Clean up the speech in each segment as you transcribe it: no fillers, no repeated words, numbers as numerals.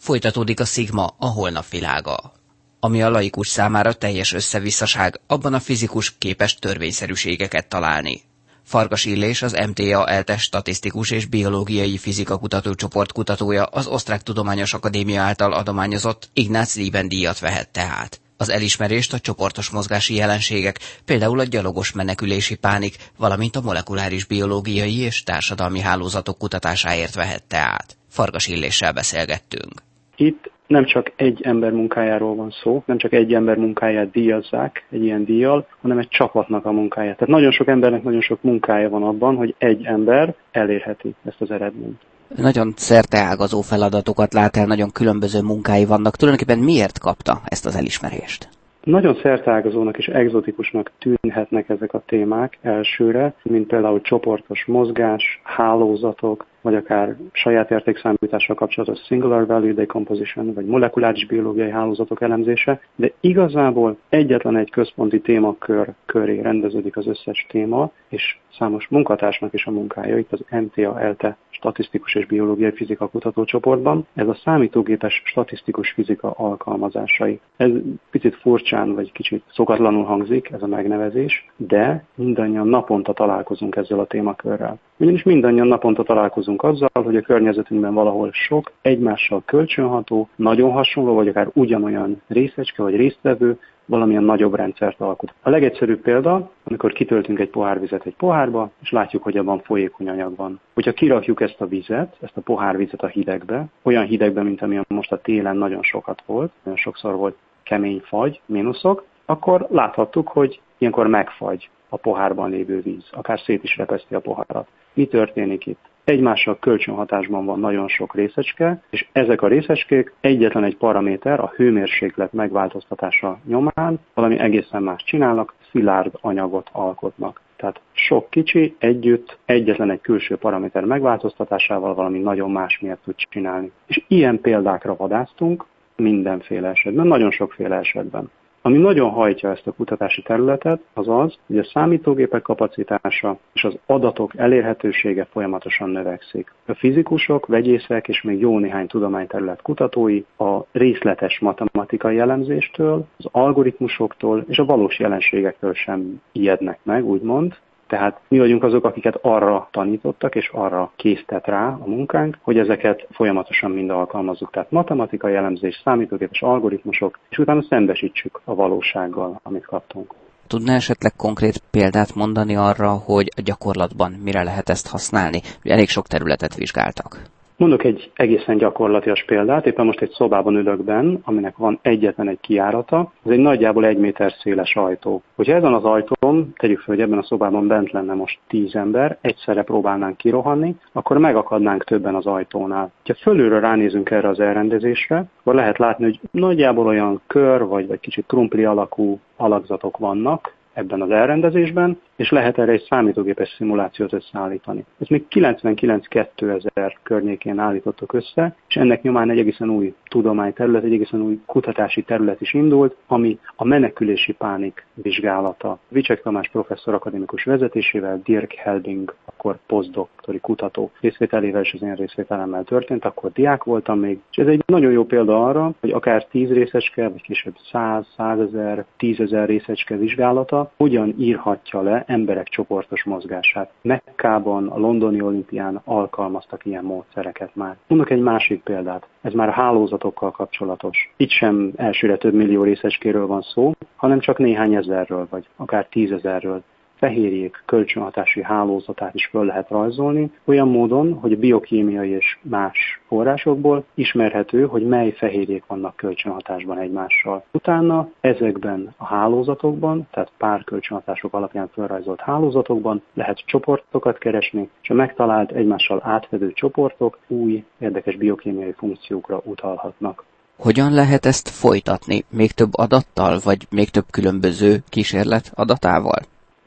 Folytatódik a Szigma, a holnap világa. Ami a laikus számára teljes összevisszaság, abban a fizikus képes törvényszerűségeket találni. Farkas Illés, az MTA ELTE statisztikus és biológiai fizika kutatócsoport kutatója az Osztrák Tudományos Akadémia által adományozott Ignác Lieben-díjat vehet tehát. Az elismerést a csoportos mozgási jelenségek, például a gyalogos menekülési pánik, valamint a molekuláris biológiai és társadalmi hálózatok kutatásáért vehette át. Farkas Illéssel beszélgettünk. Itt nem csak egy ember munkájáról van szó, nem csak egy ember munkáját díjazzák egy ilyen díjjal, hanem egy csapatnak a munkáját. Tehát nagyon sok embernek nagyon sok munkája van abban, hogy egy ember elérheti ezt az eredményt. Nagyon szerteágazó feladatokat lát el, nagyon különböző munkái vannak. Tulajdonképpen miért kapta ezt az elismerést? Nagyon szerteágazónak és egzotikusnak tűnhetnek ezek a témák elsőre, mint például csoportos mozgás, hálózatok, vagy akár saját értékszámítással kapcsolatos singular value decomposition, vagy molekuláris biológiai hálózatok elemzése, de igazából egyetlen egy központi témakör köré rendeződik az összes téma, és számos munkatársnak is a munkája, itt az MTA ELTE statisztikus és biológiai fizika kutatócsoportban, ez a számítógépes statisztikus fizika alkalmazásai. Ez picit furcsán, vagy kicsit szokatlanul hangzik ez a megnevezés, de mindannyian naponta találkozunk ezzel a témakörrel. Ugyanis mindannyian naponta találkozunk azzal, hogy a környezetünkben valahol sok egymással kölcsönható, nagyon hasonló, vagy akár ugyanolyan részecske vagy résztvevő valamilyen nagyobb rendszert alkot. A legegyszerűbb példa, amikor kitöltünk egy pohár vizet egy pohárba, és látjuk, hogy abban folyékony anyag van. Hogyha kirakjuk ezt a vizet, ezt a pohárvizet a hidegbe, olyan hidegbe, mint amilyen most a télen nagyon sokat volt, nagyon sokszor volt kemény fagy, mínuszok, akkor láthattuk, hogy ilyenkor megfagy a pohárban lévő víz, akár szét is repeszti a poharat. Mi történik itt? Egymással kölcsönhatásban van nagyon sok részecske, és ezek a részecskék egyetlen egy paraméter, a hőmérséklet megváltoztatása nyomán valami egészen más csinálnak, szilárd anyagot alkotnak. Tehát sok kicsi együtt egyetlen egy külső paraméter megváltoztatásával valami nagyon más miért tud csinálni. És ilyen példákra vadásztunk mindenféle esetben, nagyon sokféle esetben. Ami nagyon hajtja ezt a kutatási területet, az az, hogy a számítógépek kapacitása és az adatok elérhetősége folyamatosan növekszik. A fizikusok, vegyészek és még jó néhány tudományterület kutatói a részletes matematikai elemzéstől, az algoritmusoktól és a valós jelenségektől sem ijednek meg, úgymond. Tehát mi vagyunk azok, akiket arra tanítottak, és arra késztet rá a munkánk, hogy ezeket folyamatosan mind alkalmazzuk. Tehát matematikai elemzés, számítógépes algoritmusok, és utána szembesítsük a valósággal, amit kaptunk. Tudná esetleg konkrét példát mondani arra, hogy a gyakorlatban mire lehet ezt használni? Elég sok területet vizsgáltak. Mondok egy egészen gyakorlatias példát, éppen most egy szobában ülök benn, aminek van egyetlen egy kijárata, ez egy nagyjából 1 méter széles ajtó. Hogyha ezen az ajtón, tegyük fel, hogy ebben a szobában bent lenne most 10 ember, egyszerre próbálnánk kirohanni, akkor megakadnánk többen az ajtónál. Ha fölülről ránézünk erre az elrendezésre, akkor lehet látni, hogy nagyjából olyan kör vagy kicsit krumpli alakú alakzatok vannak ebben az elrendezésben, és lehet erre egy számítógépes szimulációt összeállítani. Ezt még 99-2000 környékén állítottak össze, és ennek nyomán egy egészen új tudományterület, egy egészen új kutatási terület is indult, ami a menekülési pánik vizsgálata. Vicsek Tamás professzor akadémikus vezetésével, Dirk Helding, akkor posztdoktori kutató részvételével és az én részvételemmel történt, akkor diák voltam még, és ez egy nagyon jó példa arra, hogy akár 10 részecske, vagy később 100, 100 000, 10 000 részecske vizsgálata hogyan írhatja le emberek csoportos mozgását. Mekkában, a londoni olimpián alkalmaztak ilyen módszereket már. Mondok egy másik példát, ez már a hálózatokkal kapcsolatos. Itt sem elsőre több millió részecskéről van szó, hanem csak néhány ezerről, vagy akár 10 000-ről. Fehérjék kölcsönhatási hálózatát is föl lehet rajzolni, olyan módon, hogy a biokémiai és más forrásokból ismerhető, hogy mely fehérjék vannak kölcsönhatásban egymással. Utána ezekben a hálózatokban, tehát párkölcsönhatások alapján felrajzolt hálózatokban lehet csoportokat keresni, és a megtalált egymással átfedő csoportok új, érdekes biokémiai funkciókra utalhatnak. Hogyan lehet ezt folytatni? Még több adattal, vagy még több különböző kísérlet adatával?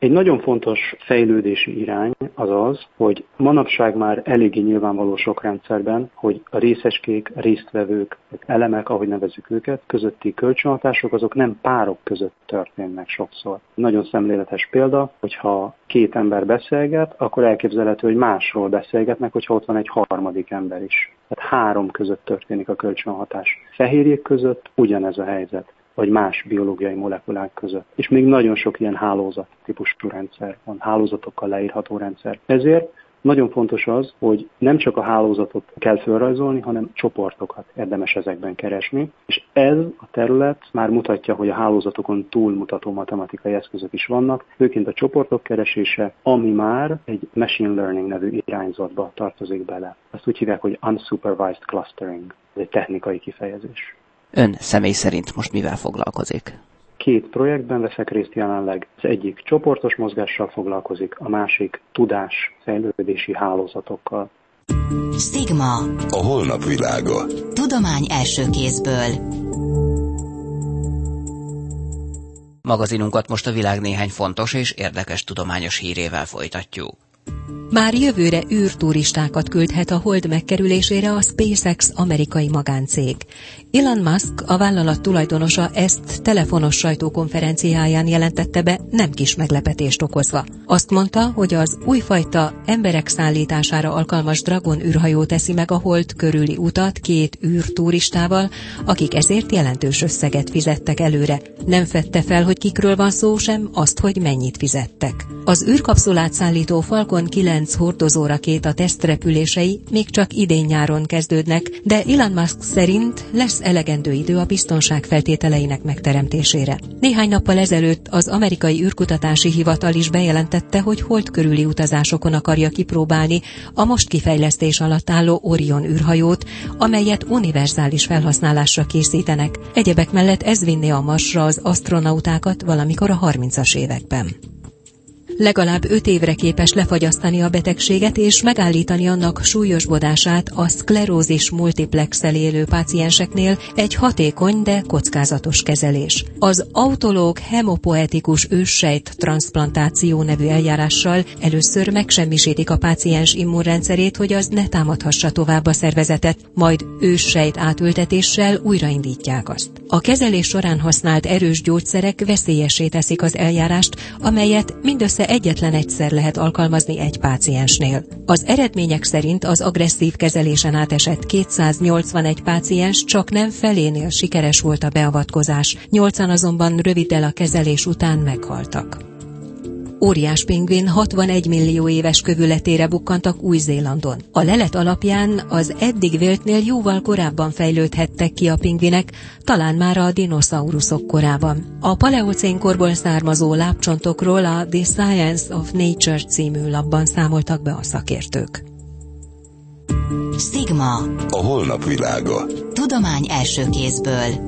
Egy nagyon fontos fejlődési irány az, hogy manapság már eléggé nyilvánvaló sok rendszerben, hogy a részecskék, résztvevők, elemek, ahogy nevezzük őket, közötti kölcsönhatások, azok nem párok között történnek sokszor. Nagyon szemléletes példa, hogyha két ember beszélget, akkor elképzelhető, hogy másról beszélgetnek, hogyha ott van egy harmadik ember is. Tehát három között történik a kölcsönhatás. Fehérjék között ugyanez a helyzet, vagy más biológiai molekulák között. És még nagyon sok ilyen hálózat típusú rendszer van, hálózatokkal leírható rendszer. Ezért nagyon fontos az, hogy nem csak a hálózatot kell felrajzolni, hanem csoportokat érdemes ezekben keresni. És ez a terület már mutatja, hogy a hálózatokon túlmutató matematikai eszközök is vannak, főként a csoportok keresése, ami már egy machine learning nevű irányzatba tartozik bele. Azt úgy hívják, hogy unsupervised clustering. Ez egy technikai kifejezés. Ön személy szerint most mivel foglalkozik? 2 projektben veszek részt jelenleg. Az egyik csoportos mozgással foglalkozik, a másik tudásfejlődési hálózatokkal. Stigma. A holnap világa. Tudomány első kézből. Magazinunkat most a világ néhány fontos és érdekes tudományos hírével folytatjuk. Már jövőre űrturistákat küldhet a Hold megkerülésére a SpaceX amerikai magáncég. Elon Musk, a vállalat tulajdonosa ezt telefonos sajtókonferenciáján jelentette be, nem kis meglepetést okozva. Azt mondta, hogy az újfajta emberek szállítására alkalmas Dragon űrhajó teszi meg a Hold körüli utat 2 űrturistával, akik ezért jelentős összeget fizettek előre. Nem fedte fel, hogy kikről van szó, sem azt, hogy mennyit fizettek. Az űrkapszulát szállító Falcon 9 hordozórakéta tesztrepülései még csak idén-nyáron kezdődnek, de Elon Musk szerint lesz elegendő idő a biztonság feltételeinek megteremtésére. Néhány nappal ezelőtt az amerikai űrkutatási hivatal is bejelentette, hogy Hold körüli utazásokon akarja kipróbálni a most kifejlesztés alatt álló Orion űrhajót, amelyet univerzális felhasználásra készítenek. Egyebek mellett ez vinné a Marsra az asztronautákat valamikor a 30-as években. Legalább 5 évre képes lefagyasztani a betegséget és megállítani annak súlyosbodását a szklerózis multiplexel élő pácienseknél egy hatékony, de kockázatos kezelés. Az autológ hemopoetikus őssejt transzplantáció nevű eljárással először megsemmisítik a páciens immunrendszerét, hogy az ne támadhassa tovább a szervezetet, majd őssejt átültetéssel újraindítják azt. A kezelés során használt erős gyógyszerek veszélyessé teszik az eljárást, amelyet mindössze egyetlen egyszer lehet alkalmazni egy páciensnél. Az eredmények szerint az agresszív kezelésen átesett 281 páciens csak nem felénél sikeres volt a beavatkozás, 8-an azonban röviddel a kezelés után meghaltak. Óriás pingvin 61 millió éves kövületére bukkantak Új-Zélandon. A lelet alapján az eddig véltnél jóval korábban fejlődhettek ki a pingvinek, talán már a dinoszauruszok korában. A paleocén korból származó lábcsontokról a The Science of Nature című lapban számoltak be a szakértők. Stigma. A holnap világa. Tudomány első kézből.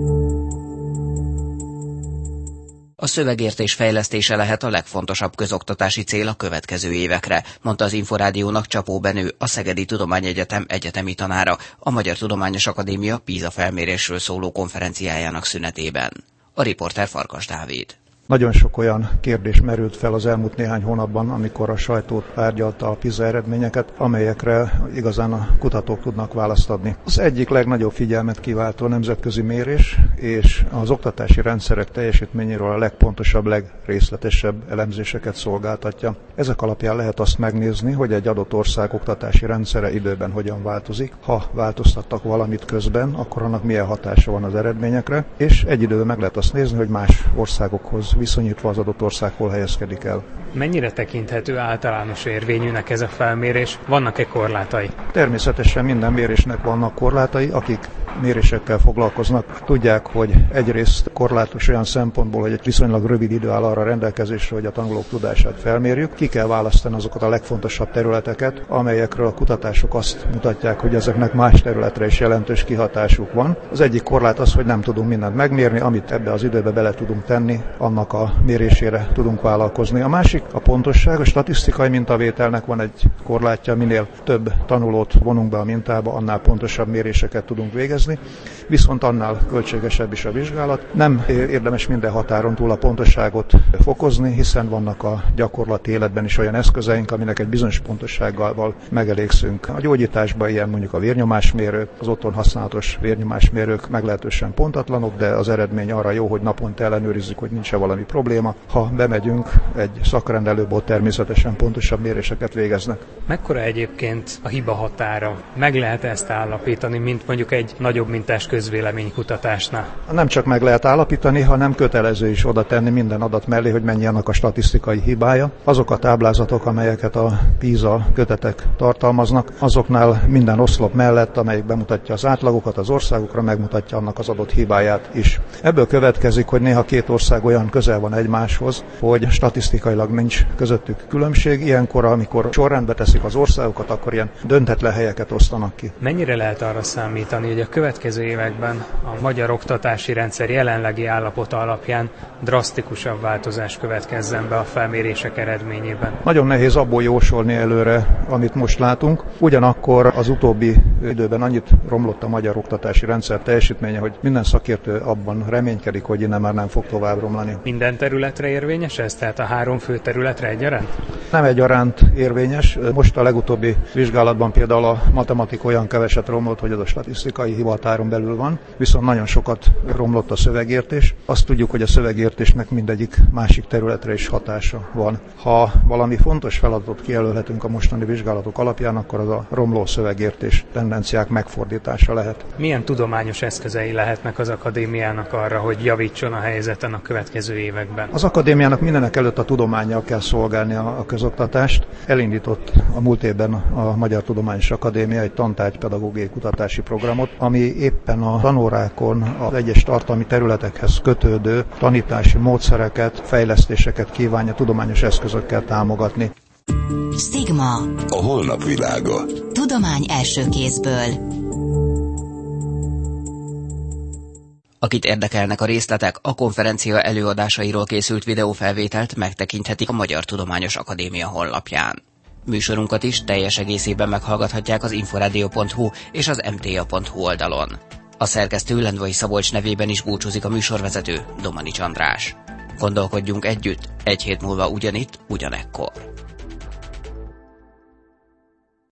A szövegértés fejlesztése lehet a legfontosabb közoktatási cél a következő évekre, mondta az Inforádiónak Csapó Benő, a Szegedi Tudományegyetem egyetemi tanára, a Magyar Tudományos Akadémia PISA felmérésről szóló konferenciájának szünetében. A riporter Farkas Dávid. Nagyon sok olyan kérdés merült fel az elmúlt néhány hónapban, amikor a sajtó tárgyalta a PISA eredményeket, amelyekre igazán a kutatók tudnak választ adni. Az egyik legnagyobb figyelmet kiváltó nemzetközi mérés, és az oktatási rendszerek teljesítményéről a legpontosabb, legrészletesebb elemzéseket szolgáltatja. Ezek alapján lehet azt megnézni, hogy egy adott ország oktatási rendszere időben hogyan változik. Ha változtattak valamit közben, akkor annak milyen hatása van az eredményekre, és egy időben meg lehet azt nézni, hogy más országokhoz viszonyítva az adott ország hol helyezkedik el. Mennyire tekinthető általános érvényűnek ez a felmérés? Vannak-e korlátai? Természetesen minden mérésnek vannak korlátai, akik mérésekkel foglalkoznak. Tudják, hogy egyrészt korlátos olyan szempontból, hogy egy viszonylag rövid idő áll arra rendelkezésre, hogy a tanulók tudását felmérjük. Ki kell választani azokat a legfontosabb területeket, amelyekről a kutatások azt mutatják, hogy ezeknek más területre is jelentős kihatásuk van. Az egyik korlát az, hogy nem tudunk mindent megmérni, amit ebbe az időbe bele tudunk tenni, annak annak a mérésére tudunk vállalkozni. A másik a pontosság, a statisztikai mintavételnek van egy korlátja, minél több tanulót vonunk be a mintába, annál pontosabb méréseket tudunk végezni, viszont annál költségesebb is a vizsgálat. Nem érdemes minden határon túl a pontosságot fokozni, hiszen vannak a gyakorlati életben is olyan eszközeink, aminek egy bizonyos pontossággal megelégszünk. A gyógyításban ilyen mondjuk a vérnyomásmérő, az otthon használatos vérnyomásmérők meglehetősen pontatlanok, de az eredmény arra jó, hogy naponta ellenőrizzük, hogy nincs-e valami probléma. Ha bemegyünk, egy szakrendelőból természetesen pontosabb méréseket végeznek. Mekkora egyébként a hiba határa? Meg lehet ezt állapítani, mint mondjuk egy nagyobb mintás közvéleménykutatásnál? Nem csak meg lehet állapítani, hanem kötelező is oda tenni minden adat mellé, hogy mennyi annak a statisztikai hibája. Azok a táblázatok, amelyeket a PISA kötetek tartalmaznak, azoknál minden oszlop mellett, amelyik bemutatja az átlagokat az országokra, megmutatja annak az adott hibáját is. Ebből következik, hogy néha két ország olyan közel van egymáshoz, hogy statisztikailag nincs közöttük különbség. Ilyenkor, amikor sorrendbe teszik az országokat, akkor ilyen döntetlen helyeket osztanak ki. Mennyire lehet arra számítani, hogy a következő években a magyar oktatási rendszer jelenlegi állapota alapján drasztikusabb változás következzen be a felmérések eredményében? Nagyon nehéz abból jósolni előre, amit most látunk. Ugyanakkor az utóbbi időben annyit romlott a magyar oktatási rendszer teljesítménye, hogy minden szakértő abban reménykedik, hogy innen már nem fog tovább romlani. Minden területre érvényes ez? Tehát a 3 fő területre egyaránt? Nem egyaránt érvényes. Most a legutóbbi vizsgálatban például a matematika olyan keveset romlott, hogy az a statisztikai hibahatáron belül van, viszont nagyon sokat romlott a szövegértés. Azt tudjuk, hogy a szövegértésnek mindegyik másik területre is hatása van. Ha valami fontos feladatot kijelölhetünk a mostani vizsgálatok alapján, akkor az a romló szövegértés tendenciák megfordítása lehet. Milyen tudományos eszközei lehetnek az akadémiának arra, hogy javítson a helyzeten a következő években? Az akadémiának mindenek előtt a tudománnyal kell szolgálni a közoktatást. Elindított a múlt évben a Magyar Tudományos Akadémia egy tantárgypedagógiai kutatási programot, ami éppen a tanórákon az egyes tartalmi területekhez kötődő tanítási módszereket, fejlesztéseket kívánja tudományos eszközökkel támogatni. Stigma. A holnap világa. Tudomány első kézből. Akit érdekelnek a részletek, a konferencia előadásairól készült videófelvételt megtekinthetik a Magyar Tudományos Akadémia honlapján. Műsorunkat is teljes egészében meghallgathatják az inforadio.hu és az mta.hu oldalon. A szerkesztő Lendvai Szabolcs nevében is búcsúzik a műsorvezető, Domanics András. Gondolkodjunk együtt, egy hét múlva ugyanitt, ugyanekkor.